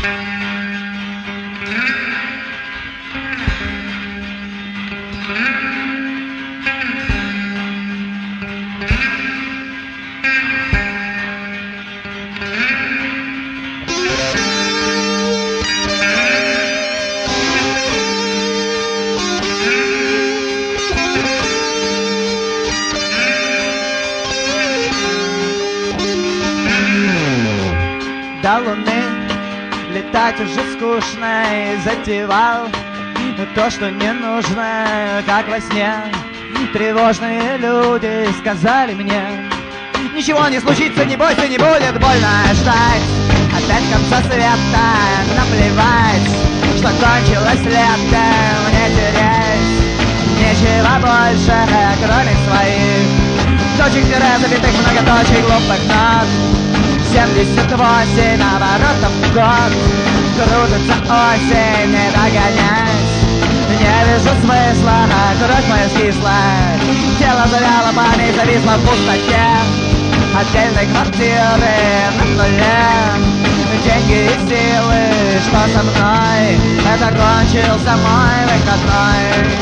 До луны летать уже скучно, и затевал то, что не нужно, как во сне. Тревожные люди сказали мне: ничего не случится, не бойся, не будет больно ждать. Опять конца света, наплевать, что кончилось лето, мне терять нечего больше, кроме своих точек тире, забитых многоточий, глупых нот. 78 оборотов в год, крутится осень, не догонять. Не вижу смысла, кровь моя скисла, тело завяло, память зависла в пустоте. Отдельной квартиры на нуле, деньги и силы, что со мной? Это кончился мой выходной.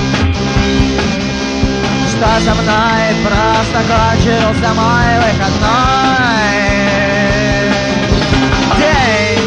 Что со мной? Просто кончился мой выходной день.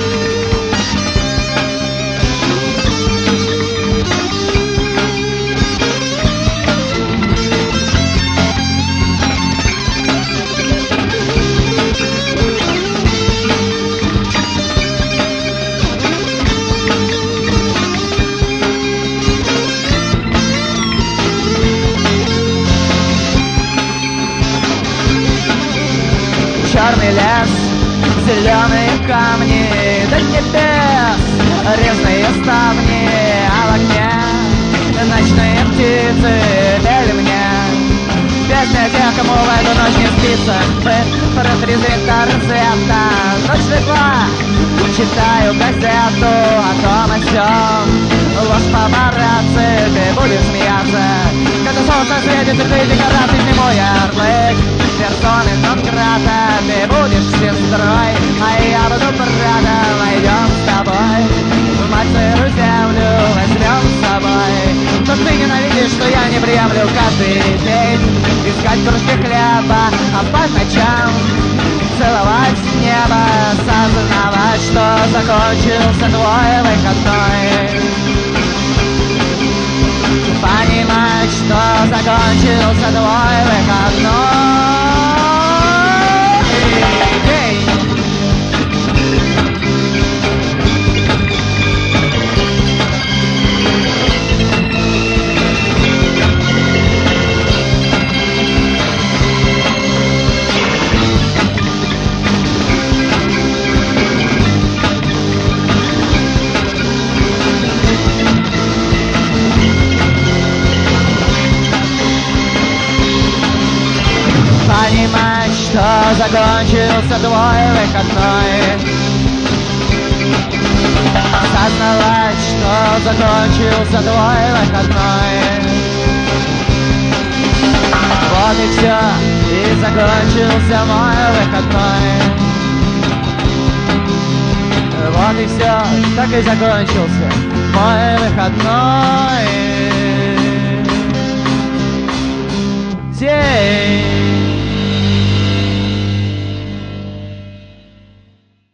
Черный лес, зеленые камни до небес, резные ставни, а в окне ночные птицы пели мне песня тех, кому в эту ночь не спится. Протрезвит рассвета, ночь легла, читаю газету о том и сём. Ложь папарацци, ты будешь смеяться, когда солнце светит, и ты декорации зимой ярлык. Персоны нон-грата, ты будешь сестрой, а я буду братом, найдем с тобой. В мать сырую землю возьмем с собой. Но ты ненавидишь, что я не приемлю каждый день искать кружки хлеба, а по ночам целовать небо, сознавать, что закончился твой выходной. Понимать, что закончился твой выходной. Понимать, что закончился твой выходной. Осознавать, что закончился твой выходной. Вот и все, и закончился мой выходной. Вот и все, так и закончился мой выходной день.